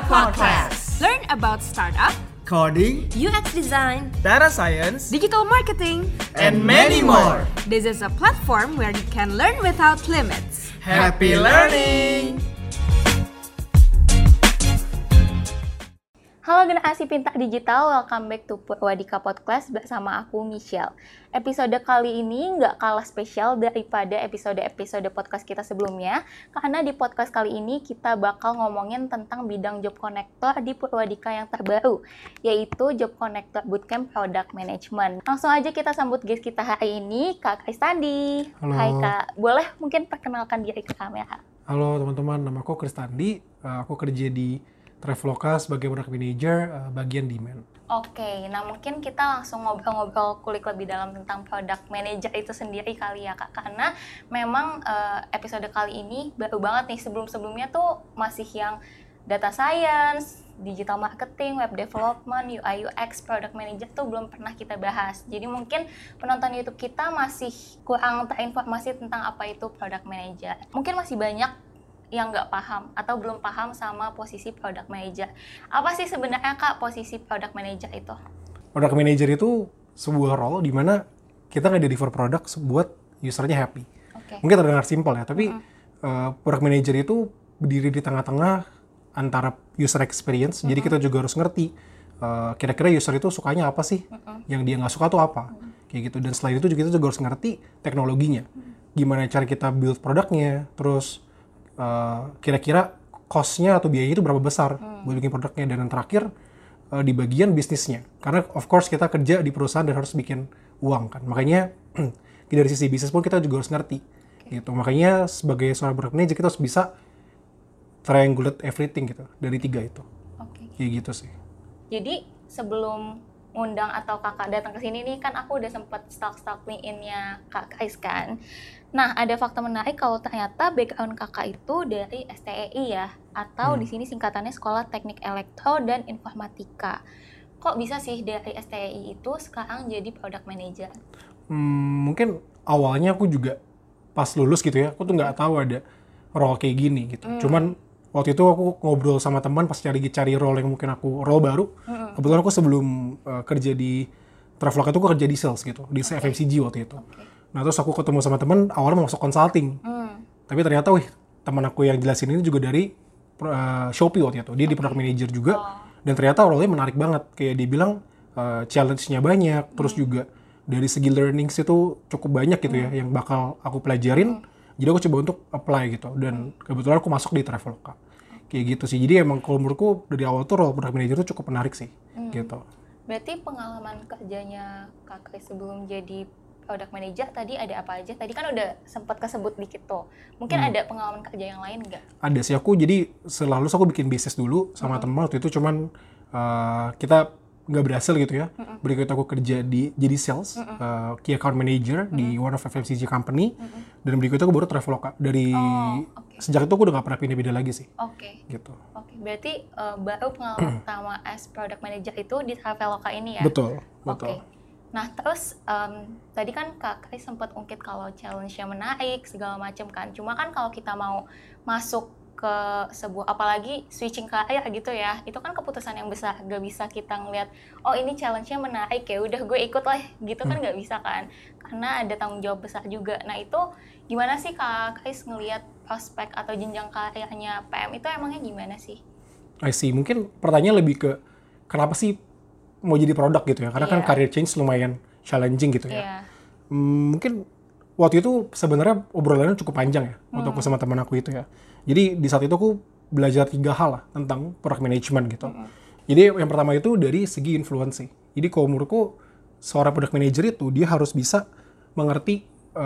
Podcast. Learn about startup, Coding, UX design, data science, digital marketing, and many more. This is a platform where you can learn without limits. Happy learning! Halo generasi pintar digital, welcome back to Purwadika Podcast bersama aku Michelle. Episode kali ini nggak kalah spesial daripada episode-episode podcast kita sebelumnya, karena di podcast kali ini kita bakal ngomongin tentang bidang job connector di Purwadika yang terbaru, yaitu Job Connector Bootcamp Product Management. Langsung aja kita sambut guest kita hari ini, Kak Kristandi. Halo. Hai Kak, boleh mungkin perkenalkan diri ke kamera? Halo teman-teman, nama aku Kristandi. Aku kerja di Traveloka sebagai product manager bagian demand. Oke, nah mungkin kita langsung ngobrol-ngobrol kulik lebih dalam tentang product manager itu sendiri kali ya Kak. Karena memang episode kali ini baru banget nih, sebelum-sebelumnya tuh masih yang data science, digital marketing, web development, UI UX, product manager tuh belum pernah kita bahas. Jadi mungkin penonton YouTube kita masih kurang terinformasi tentang apa itu product manager. Mungkin masih banyak yang nggak paham atau belum paham sama posisi product manager. Apa sih sebenarnya Kak posisi product manager itu? Product manager itu sebuah role di mana kita nge-deliver produk buat usernya happy. Okay. Mungkin terdengar simpel ya, tapi product manager itu berdiri di tengah-tengah antara user experience. Jadi kita juga harus ngerti kira-kira user itu sukanya apa sih, yang dia nggak suka tuh apa, kayak gitu. Dan selain itu kita juga harus ngerti teknologinya, gimana cara kita build produknya, terus kira-kira cost-nya atau biayanya itu berapa besar buat bikin produknya, dan yang terakhir di bagian bisnisnya, karena of course kita kerja di perusahaan dan harus bikin uang kan, makanya dari sisi bisnis pun kita juga harus ngerti gitu. Makanya sebagai seorang product manager kita harus bisa triangulate everything gitu dari tiga itu. Kayak gitu sih. Jadi sebelum undang atau kakak datang ke sini nih, kan aku udah sempet stalk LinkedIn-nya Kak Kris kan. Nah, ada fakta menarik kalau ternyata background kakak itu dari STEI ya, atau di sini singkatannya Sekolah Teknik Elektro dan Informatika. Kok bisa sih dari STEI itu sekarang jadi product manager? Mungkin awalnya aku juga pas lulus gitu ya, aku tuh nggak tahu ada role kayak gini gitu. Cuman waktu itu aku ngobrol sama teman pas cari role yang mungkin aku role baru. Kebetulan aku sebelum kerja di Traveloka itu aku kerja di sales gitu, di FMCG waktu itu. Nah terus aku ketemu sama teman, awalnya mau masuk consulting. Tapi ternyata teman aku yang jelasin ini juga dari Shopee waktu itu. Dia di product manager juga. Dan ternyata role-nya menarik banget. Kayak dia bilang challenge-nya banyak, terus juga dari segi learnings itu cukup banyak gitu ya yang bakal aku pelajarin. Jadi aku coba untuk apply gitu, dan kebetulan aku masuk di Traveloka. Kayak gitu sih. Jadi emang kalau menurutku dari awal tuh role product manager tuh cukup menarik sih. Gitu. Berarti pengalaman kerjanya Kak Kris sebelum jadi product manager tadi ada apa aja? Tadi kan udah sempat kesebut dikit tuh. Mungkin ada pengalaman kerja yang lain nggak? Ada sih, aku jadi selalu aku bikin bisnis dulu sama teman waktu itu, cuman kita nggak berhasil gitu ya. Berikut aku kerja jadi sales, key account manager di one of FMCG company, dan berikutnya aku baru Traveloka. Dari sejak itu aku udah nggak pernah pindah-pindah lagi sih. Gitu. Berarti baru pengalaman pertama as product manager itu di Traveloka ini ya? Betul. Nah terus tadi kan Kak Kris sempat ungkit kalau challenge-nya menarik segala macam kan. Cuma kan kalau kita mau masuk ke sebuah, apalagi switching karir gitu ya, itu kan keputusan yang besar. Gak bisa kita ngeliat, oh ini challenge-nya menarik ya udah gue ikut lah gitu kan, gak bisa kan, karena ada tanggung jawab besar juga. Nah itu gimana sih Kak Kris ngeliat prospek atau jenjang karirnya PM itu emangnya gimana sih? I see, mungkin pertanyaan lebih ke kenapa sih mau jadi produk gitu ya, karena kan career change lumayan challenging gitu ya. Mungkin waktu itu sebenarnya obrolannya cukup panjang ya waktu aku sama teman aku itu ya. Jadi di saat itu aku belajar 3 hal lah tentang product management gitu. Jadi yang pertama itu dari segi influence. Jadi kalau menurutku seorang product manager itu dia harus bisa mengerti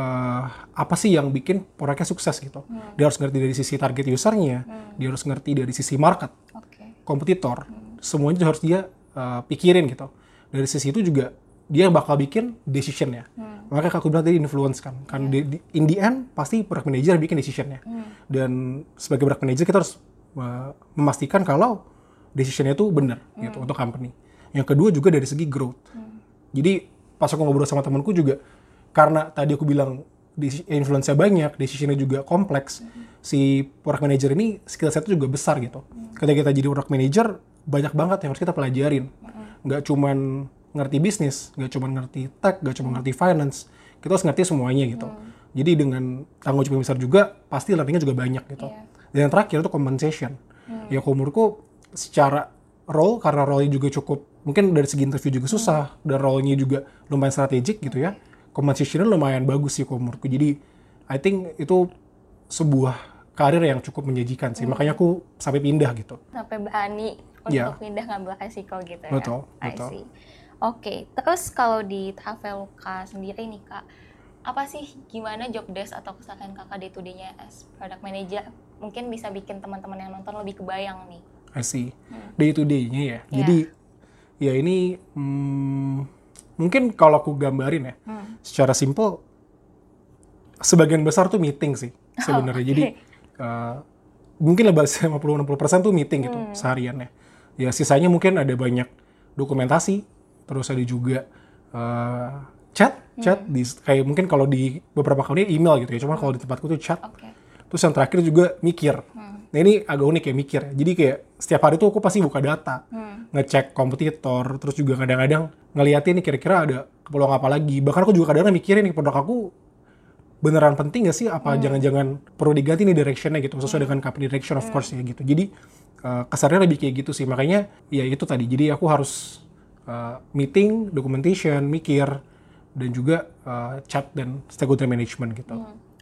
apa sih yang bikin produknya sukses gitu. Dia harus ngerti dari sisi target usernya, dia harus ngerti dari sisi market, kompetitor, semuanya harus dia pikirin gitu. Dari sisi itu juga dia bakal bikin decision-nya. Makanya aku bilang tadi influence kan. Kan in the end pasti product manager bikin decision-nya. Dan sebagai product manager kita harus memastikan kalau decision-nya itu benar gitu untuk company. Yang kedua juga dari segi growth. Jadi pas aku ngobrol sama temanku juga, karena tadi aku bilang influence-nya banyak, decision-nya juga kompleks. Si product manager ini skill set-nya juga besar gitu. Ketika kita jadi product manager, banyak banget yang harus kita pelajarin. Nggak cuman ngerti bisnis, nggak cuman ngerti tech, nggak cuman ngerti finance. Kita harus ngerti semuanya gitu. Jadi dengan tanggung jawab yang besar juga, pasti learning-nya juga banyak gitu. Dan yang terakhir itu compensation. Ya kalau menurutku secara role, karena role-nya juga cukup, mungkin dari segi interview juga susah, dan role-nya juga lumayan strategik gitu ya. Compensation-nya lumayan bagus sih kalau menurutku. Jadi I think itu sebuah karir yang cukup menjanjikan sih. Makanya aku sampai pindah gitu. Sampai berani untuk pindah ngambil resiko gitu ya. Betul. Oke, terus kalau di Traveloka sendiri nih Kak, apa sih gimana job desk atau keseharian Kakak day to day-nya as product manager? Mungkin bisa bikin teman-teman yang nonton lebih kebayang nih. I see. Day to day-nya ya. Jadi ya ini mungkin kalau aku gambarin ya, secara simple, sebagian besar tuh meeting sih sebenarnya. Jadi mungkin lebih 50-60% tuh meeting gitu sehariannya. Ya sisanya mungkin ada banyak dokumentasi, terus ada juga chat kayak mungkin kalau di beberapa kali email gitu ya. Cuma kalau di tempatku tuh chat. Terus yang terakhir juga mikir. Nah ini agak unik ya mikir. Jadi kayak setiap hari tuh aku pasti buka data, ngecek kompetitor, terus juga kadang-kadang ngeliatin nih kira-kira ada peluang apa lagi. Bahkan aku juga kadang-kadang mikirin nih produk aku beneran penting gak sih? Apa jangan-jangan perlu diganti nih directionnya gitu, sesuai dengan company direction of course ya gitu. Jadi kesannya lebih kayak gitu sih. Makanya ya itu tadi. Jadi aku harus meeting, documentation, mikir, dan juga chat dan stakeholder management gitu.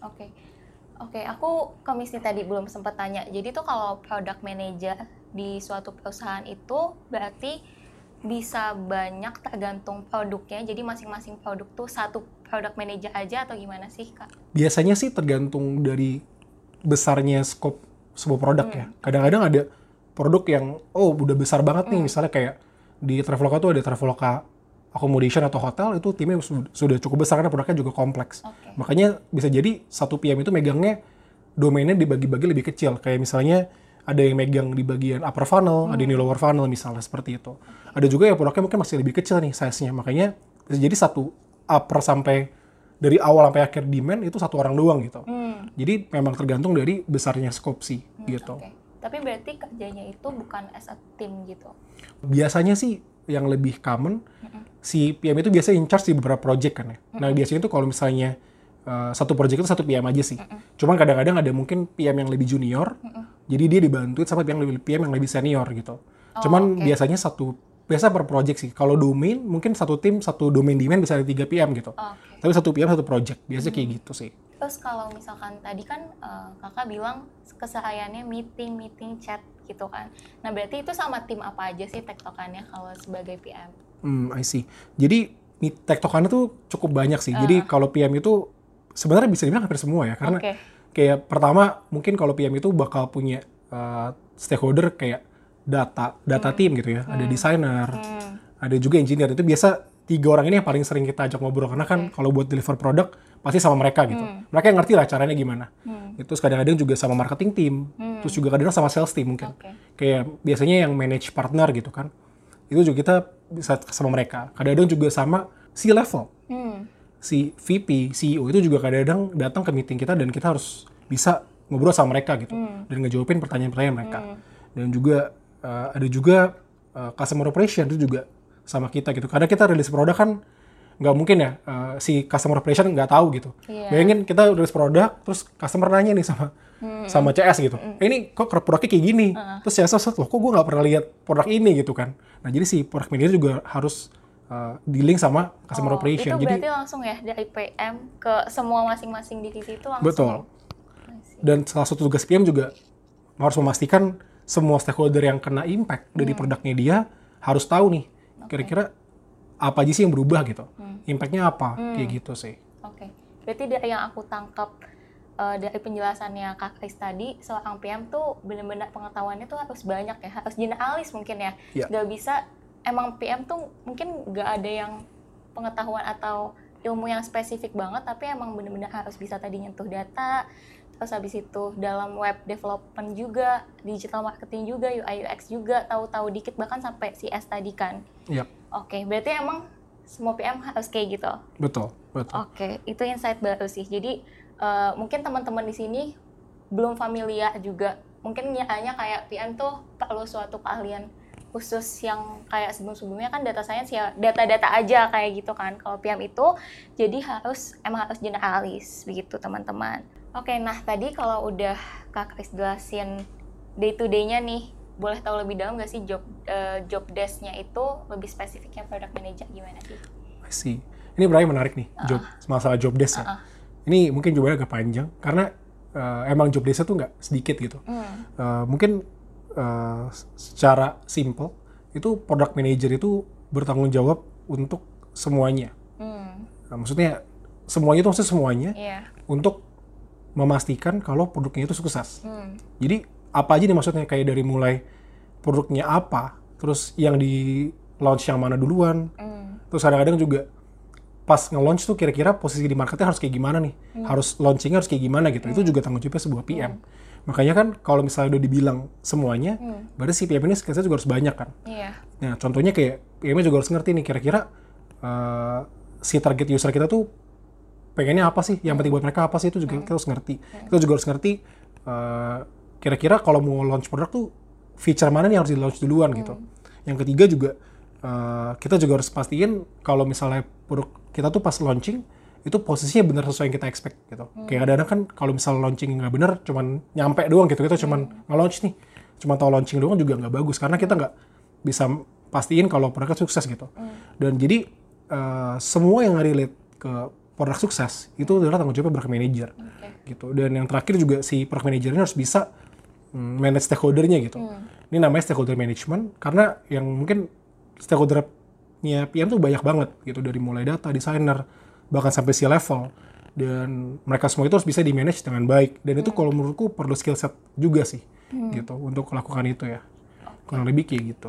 Oke, aku komisi tadi belum sempat tanya. Jadi tuh kalau product manager di suatu perusahaan itu berarti bisa banyak tergantung produknya. Jadi masing-masing produk tuh satu product manager aja atau gimana sih Kak? Biasanya sih tergantung dari besarnya scope sebuah produk ya. Kadang-kadang ada produk yang udah besar banget nih, misalnya kayak di Traveloka tuh ada Traveloka accommodation atau hotel, itu timnya sudah cukup besar karena produknya juga kompleks. Makanya bisa jadi satu PM itu megangnya domainnya dibagi-bagi lebih kecil. Kayak misalnya ada yang megang di bagian upper funnel, ada yang di lower funnel misalnya seperti itu. Ada juga yang produknya mungkin masih lebih kecil nih size-nya. Makanya bisa jadi satu upper sampai dari awal sampai akhir demand itu satu orang doang gitu. Jadi memang tergantung dari besarnya scope sih gitu. Tapi berarti kerjanya itu bukan as a team gitu? Biasanya sih yang lebih common, si PM itu biasanya in charge di beberapa project kan ya. Nah biasanya itu kalau misalnya satu project itu satu PM aja sih. Cuman kadang-kadang ada mungkin PM yang lebih junior, jadi dia dibantuin sama PM yang lebih senior gitu. Cuman biasanya biasa per project sih. Kalau domain mungkin satu tim, satu domain demand bisa ada 3 PM gitu. Tapi satu PM satu project, biasanya kayak gitu sih. Terus kalau misalkan tadi kan Kakak bilang kesehariannya meeting, chat gitu kan. Nah berarti itu sama tim apa aja sih tektokannya kalau sebagai PM? I see. Jadi tektokannya tuh cukup banyak sih. Jadi kalau PM itu sebenarnya bisa dibilang hampir semua ya. Karena kayak pertama mungkin kalau PM itu bakal punya stakeholder kayak data team gitu ya. Ada designer, ada juga engineer. Itu biasa 3 orang ini yang paling sering kita ajak ngobrol. Karena kan kalau buat deliver produk pasti sama mereka gitu. Mereka yang ngerti lah caranya gimana. Terus kadang-kadang juga sama marketing team. Terus juga kadang sama sales team mungkin. Kayak biasanya yang manage partner gitu kan. Itu juga kita bisa sama mereka. Kadang-kadang juga sama C-level. Si VP, CEO itu juga kadang-kadang datang ke meeting kita dan kita harus bisa ngobrol sama mereka gitu. Dan ngejawabin pertanyaan-pertanyaan mereka. Dan juga ada juga customer operation itu juga sama kita gitu. Karena kita rilis produk kan nggak mungkin ya si customer operation nggak tahu gitu. Bayangin kita rilis produk, terus customer nanya nih sama CS gitu. Ini kok produknya kayak gini? Terus CS loh, kok gue nggak pernah lihat produk ini gitu kan. Nah jadi si product manager juga harus dealing sama customer operation. Itu berarti langsung ya dari PM ke semua masing-masing divisi itu langsung. Betul. Dan salah satu tugas PM juga harus memastikan semua stakeholder yang kena impact dari produknya dia harus tahu nih kira-kira apa aja sih yang berubah gitu. Impact-nya apa? Kayak gitu sih. Berarti dari yang aku tangkap dari penjelasannya Kak Kris tadi, seorang PM tuh benar-benar pengetahuannya tuh harus banyak ya, harus generalis mungkin ya. Gak bisa, emang PM tuh mungkin gak ada yang pengetahuan atau ilmu yang spesifik banget, tapi emang benar-benar harus bisa tadi nyentuh data, terus habis itu dalam web development juga, digital marketing juga, UI UX juga, tahu-tahu dikit bahkan sampai CS tadi kan. Berarti emang semua PM harus kayak gitu. Betul. Oke, itu insight baru sih. Jadi mungkin teman-teman di sini belum familiar juga. Mungkin hanya kayak PM tuh perlu suatu keahlian khusus yang kayak sebelum-sebelumnya kan data science ya data-data aja kayak gitu kan. Kalau PM itu jadi emang harus generalis begitu teman-teman. Oke, nah tadi kalau udah Kak Kris jelasin day to day-nya nih, boleh tahu lebih dalam nggak sih job desk-nya itu lebih spesifiknya product manager gimana sih? I see. Ini berarti menarik nih, masalah job desk ya. Ini mungkin jawabannya agak panjang karena emang job desk-nya tuh nggak sedikit gitu. Mungkin secara simple itu product manager itu bertanggung jawab untuk semuanya. Maksudnya semuanya itu maksudnya semuanya untuk memastikan kalau produknya itu sukses. Jadi apa aja nih maksudnya, kayak dari mulai produknya apa, terus yang di launch yang mana duluan, terus kadang-kadang juga pas nge-launch tuh kira-kira posisi di marketnya harus kayak gimana nih, harus launchingnya harus kayak gimana gitu. Itu juga tanggung jawabnya sebuah PM. Makanya kan kalau misalnya udah dibilang semuanya, berarti si PM ini skillsnya juga harus banyak kan. Nah contohnya kayak PM-nya juga harus ngerti nih kira-kira si target user kita tuh pengennya apa sih, yang penting buat mereka apa sih, itu juga kita harus ngerti. Kita juga harus ngerti kira-kira kalau mau launch produk tuh feature mana nih harus di-launch duluan gitu. Yang ketiga juga kita juga harus pastiin kalau misalnya produk kita tuh pas launching itu posisinya benar sesuai yang kita expect gitu. Kayak kadang-kadang kan kalau misalnya launching nggak benar, cuman nyampe doang gitu, kita cuman nge-launch nih, cuma tahu launching doang juga nggak bagus karena kita nggak bisa pastiin kalau produknya sukses gitu. Dan jadi semua yang relate ke produk sukses itu adalah tanggung jawab product manager gitu. Dan yang terakhir juga si product manager ini harus bisa manage stakeholder-nya gitu. Ini namanya stakeholder management karena yang mungkin stakeholder-nya PM tuh banyak banget gitu, dari mulai data, designer, bahkan sampai C-level, dan mereka semua itu harus bisa di-manage dengan baik. Dan itu kalau menurutku perlu skill set juga sih gitu untuk melakukan itu ya. Kurang lebih kayak gitu.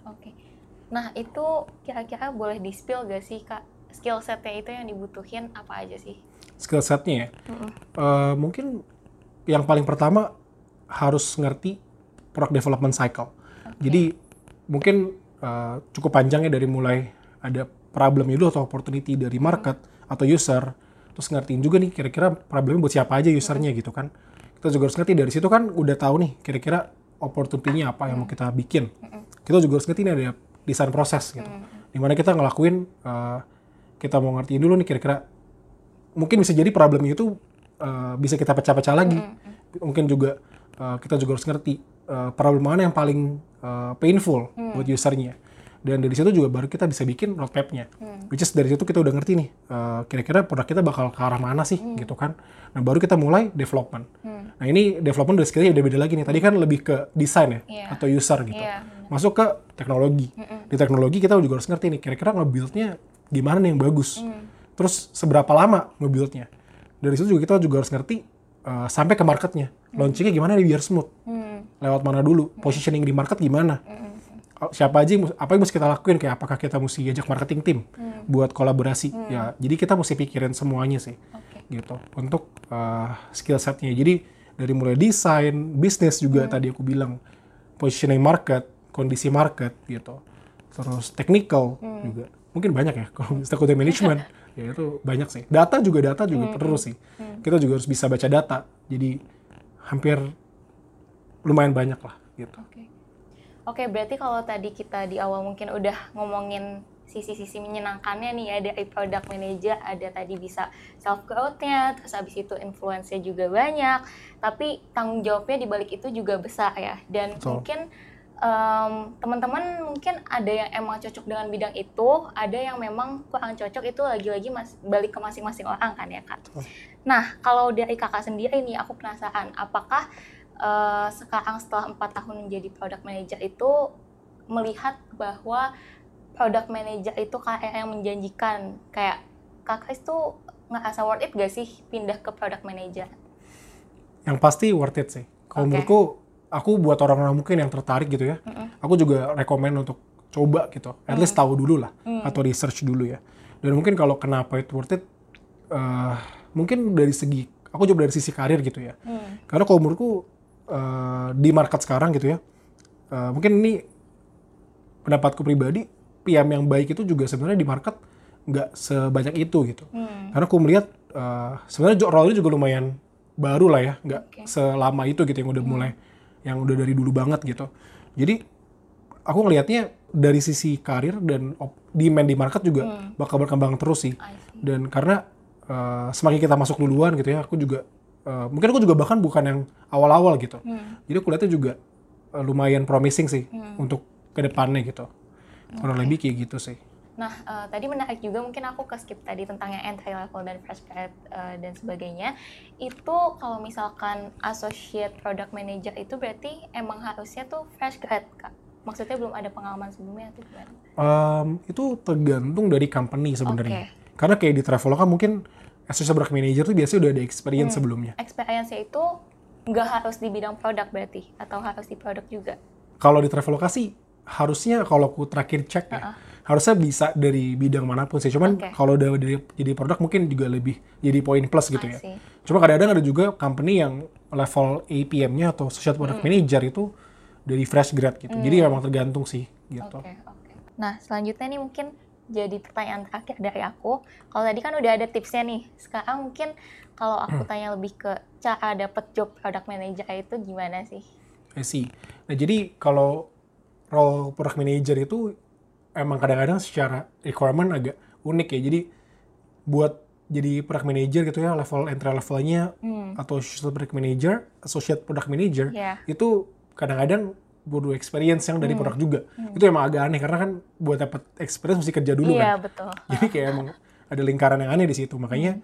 Nah itu kira-kira boleh di-spill gak sih Kak? Skill setnya itu yang dibutuhin apa aja sih? Skill setnya ya? Mungkin yang paling pertama harus ngerti product development cycle. Jadi mungkin cukup panjangnya dari mulai ada problem itu atau opportunity dari market atau user, terus ngertiin juga nih kira-kira problemnya buat siapa aja usernya gitu kan. Kita juga harus ngerti dari situ kan udah tahu nih kira-kira opportunity-nya apa yang mau kita bikin. Kita juga harus ngerti nih ada desain proses gitu. Dimana kita ngelakuin, kita mau ngertiin dulu nih kira-kira mungkin bisa jadi problemnya itu bisa kita pecah-pecah lagi. Mungkin juga kita juga harus ngerti problem mana yang paling painful buat usernya. Dan dari situ juga baru kita bisa bikin roadmap-nya. Which is dari situ kita udah ngerti nih, kira-kira produk kita bakal ke arah mana sih, gitu kan. Nah baru kita mulai development. Nah ini development dari skillnya udah beda lagi nih. Tadi kan lebih ke desain ya, atau user gitu. Masuk ke teknologi. Di teknologi kita juga harus ngerti nih, kira-kira nge-build-nya gimana nih yang bagus. Terus seberapa lama nge-build-nya. Dari situ juga kita juga harus ngerti sampai ke marketnya. Launching-nya gimana nih biar smooth. Lewat mana dulu, positioning di market gimana. Siapa aja, apa yang mesti kita lakuin, kayak apakah kita mesti ajak marketing tim buat kolaborasi ya. Jadi kita mesti pikirin semuanya sih gitu untuk skill setnya. Jadi dari mulai desain, bisnis juga tadi aku bilang, positioning market, kondisi market gitu, terus technical juga mungkin banyak ya kalau stakeholder management ya, itu banyak sih. Data juga perlu sih, kita juga harus bisa baca data, jadi hampir lumayan banyak lah gitu. Oke, berarti kalau tadi kita di awal mungkin udah ngomongin sisi-sisi menyenangkannya nih ya dari product manager, ada tadi bisa self growth-nya, terus habis itu influence-nya juga banyak, tapi tanggung jawabnya di balik itu juga besar ya. Dan mungkin teman-teman mungkin ada yang emang cocok dengan bidang itu, ada yang memang kurang cocok, itu lagi-lagi balik ke masing-masing orang kan ya Kak. Nah, kalau dari Kakak sendiri nih, aku penasaran, apakah sekarang setelah 4 tahun menjadi product manager itu melihat bahwa product manager itu kayak yang menjanjikan, kayak Kak Kris tuh ngerasa worth it gak sih pindah ke product manager? Yang pasti worth it sih. Kalau menurutku, aku buat orang-orang mungkin yang tertarik gitu ya, aku juga rekomen untuk coba gitu, at least tahu dulu lah, atau research dulu ya. Dan mungkin kalau kenapa itu worth it, mungkin dari segi, aku coba dari sisi karir gitu ya. Karena kalau menurutku, di market sekarang gitu ya, mungkin ini pendapatku pribadi, PM yang baik itu juga sebenarnya di market nggak sebanyak itu gitu. Karena aku melihat sebenarnya role ini juga lumayan baru lah ya, nggak selama itu gitu yang udah mulai, yang udah dari dulu banget gitu. Jadi aku ngelihatnya dari sisi karir dan demand di market juga bakal berkembang terus sih. Dan karena semakin kita masuk duluan gitu ya, aku juga mungkin aku juga bahkan bukan yang awal-awal gitu. Jadi aku lihatnya juga lumayan promising sih untuk kedepannya gitu. Kurang lebih kayak gitu sih. Nah, tadi menarik juga, mungkin aku ke-skip tadi tentang yang entry level dan fresh grad dan sebagainya. Itu kalau misalkan associate product manager itu berarti emang harusnya tuh fresh grad, Kak? Maksudnya belum ada pengalaman sebelumnya atau gimana? Itu tergantung dari company sebenarnya. Karena kayak di Traveloka mungkin associate product manager tuh biasanya udah ada experience sebelumnya. Experience-nya itu nggak harus di bidang produk berarti? Atau harus di produk juga? Kalau di Traveloka sih harusnya, kalau aku terakhir cek ya, harusnya bisa dari bidang manapun sih. Cuman kalau udah jadi produk mungkin juga lebih jadi poin plus gitu ya. Cuma kadang-kadang ada juga company yang level APM-nya atau Associate Product Manager itu dari fresh grad gitu. Jadi memang tergantung sih gitu. Nah, selanjutnya nih mungkin jadi pertanyaan terakhir dari aku. Kalau tadi kan udah ada tipsnya nih. Sekarang mungkin kalau aku tanya lebih ke cara dapet job product manager itu gimana sih? I see. Nah, jadi kalau role product manager itu emang kadang-kadang secara requirement agak unik ya. Jadi buat jadi product manager gitu ya, level entry levelnya atau associate product manager itu kadang-kadang butuh experience yang dari produk juga. Itu emang agak aneh karena kan buat dapat experience mesti kerja dulu kan. Betul. Jadi kayak emang ada lingkaran yang aneh di situ. Makanya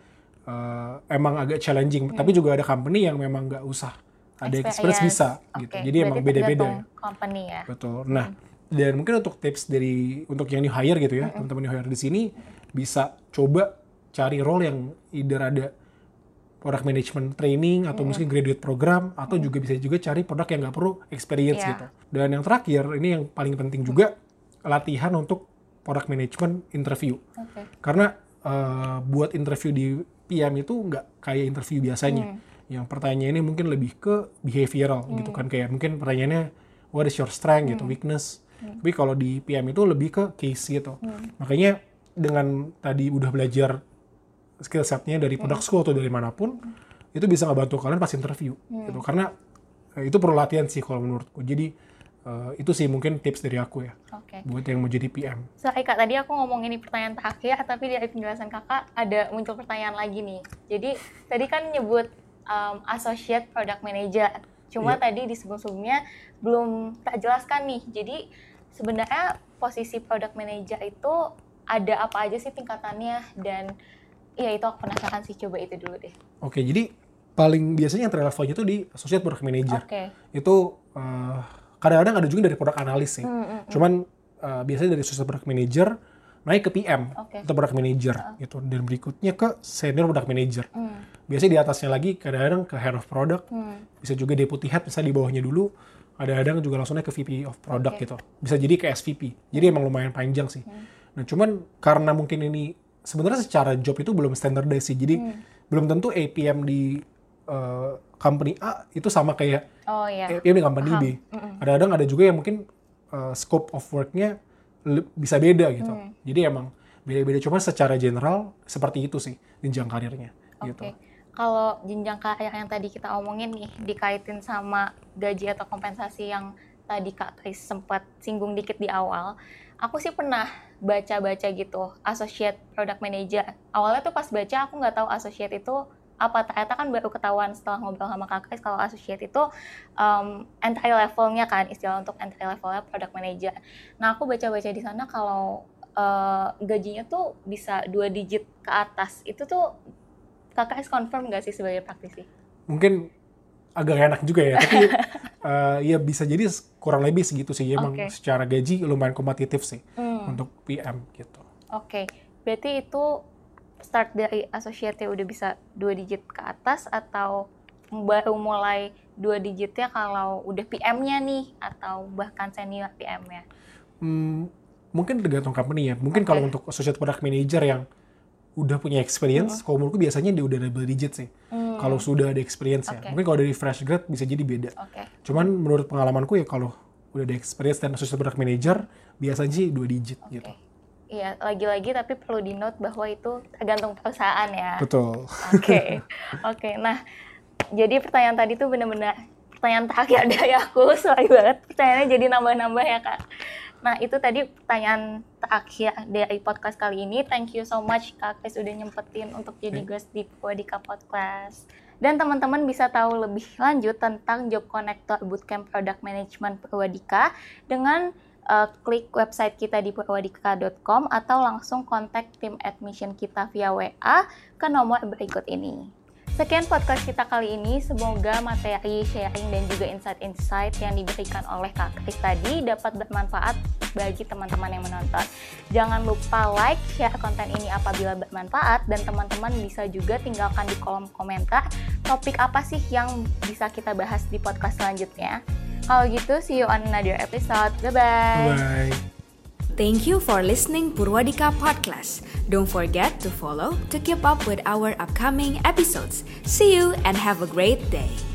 emang agak challenging. Tapi juga ada company yang memang nggak usah ada experience bisa gitu. Jadi emang beda-beda. Company ya. Betul. Nah, dan mungkin untuk tips untuk yang new hire gitu ya, teman-teman new hire di sini bisa coba cari role yang either ada product management training atau mungkin graduate program, atau juga bisa juga cari produk yang nggak perlu experience gitu. Dan yang terakhir, ini yang paling penting juga, latihan untuk product management interview. Karena buat interview di PM itu nggak kayak interview biasanya. Yang pertanyaannya mungkin lebih ke behavioral gitu kan, kayak mungkin pertanyaannya what is your strength gitu, weakness. Tapi kalau di PM itu lebih ke case gitu. Makanya dengan tadi udah belajar skill setnya dari product school atau dari manapun, itu bisa ngebantu kalian pas interview gitu. Karena itu perlu latihan sih kalau menurutku. Jadi itu sih mungkin tips dari aku ya, buat yang mau jadi PM. Sorry Kak, tadi aku ngomong ini pertanyaan terakhir, tapi dari penjelasan Kakak ada muncul pertanyaan lagi nih. Jadi tadi kan nyebut associate product manager. Cuma tadi di sebelum-sebelumnya belum tak jelaskan nih. Jadi sebenarnya posisi product manager itu ada apa aja sih tingkatannya, dan ya itu aku penasaran sih, coba itu dulu deh. Oke, jadi paling biasanya yang levelnya itu di associate product manager. Itu kadang-kadang ada juga dari product analyst sih. Cuman biasanya dari associate product manager naik ke PM atau product manager gitu, dan berikutnya ke senior product manager. Biasanya di atasnya lagi kadang-kadang ke head of product, bisa juga deputy head, bisa di bawahnya dulu, kadang-kadang juga langsung naik ke VP of product gitu. Bisa jadi ke SVP. Jadi emang lumayan panjang sih. Nah, cuman karena mungkin ini sebenarnya secara job itu belum standardized sih. Jadi belum tentu APM di company A itu sama kayak APM di company B. Kadang-kadang ada juga yang mungkin scope of work-nya bisa beda gitu. Jadi emang beda-beda, cuma secara general seperti itu sih jenjang karirnya gitu. Kalau jenjang karir yang tadi kita omongin nih, dikaitin sama gaji atau kompensasi yang tadi Kak Kris sempat singgung dikit di awal, aku sih pernah baca-baca gitu, associate product manager. Awalnya tuh pas baca aku nggak tahu associate itu apa, ternyata kan baru ketahuan setelah ngobrol sama Kak Kris kalau associate itu entry levelnya kan, istilah untuk entry levelnya product manager. Nah, aku baca-baca di sana kalau gajinya tuh bisa 2 digit ke atas. Itu tuh Kak Kris confirm nggak sih sebagai praktisi? Mungkin agak enak juga ya, tapi ya bisa jadi kurang lebih segitu sih. Emang secara gaji lumayan kompetitif sih untuk PM gitu. Berarti itu start dari associate udah bisa 2 digit ke atas, atau baru mulai 2 digitnya kalau udah PM-nya nih, atau bahkan senior PM-nya? Mungkin tergantung company ya. Mungkin kalau untuk associate product manager yang udah punya experience, kalau menurutku biasanya dia udah double digit sih. Kalau sudah ada experience ya. Mungkin kalau dari fresh grad bisa jadi beda. Cuman menurut pengalamanku ya kalau udah ada experience dan associate product manager biasanya sih 2 digit gitu. Iya, lagi-lagi tapi perlu di-note bahwa itu tergantung perusahaan ya. Betul. Oke. Nah, jadi pertanyaan tadi tuh benar-benar pertanyaan terakhir dari aku. Sorry banget, pertanyaannya jadi nambah-nambah ya, Kak. Nah, itu tadi pertanyaan terakhir dari podcast kali ini. Thank you so much, Kak Chris, udah nyempetin untuk jadi guest di Purwadika Podcast. Dan teman-teman bisa tahu lebih lanjut tentang Job Connector Bootcamp Product Management Purwadika dengan klik website kita di purwadika.com atau langsung kontak tim admission kita via WA ke nomor berikut ini. Sekian podcast kita kali ini, semoga materi, sharing, dan juga insight-insight yang diberikan oleh Kak Chris tadi dapat bermanfaat bagi teman-teman yang menonton. Jangan lupa like, share konten ini apabila bermanfaat, dan teman-teman bisa juga tinggalkan di kolom komentar topik apa sih yang bisa kita bahas di podcast selanjutnya. Kalau gitu, see you on another episode. Bye-bye. Bye. Thank you for listening Purwadika Podcast. Don't forget to follow to keep up with our upcoming episodes. See you and have a great day.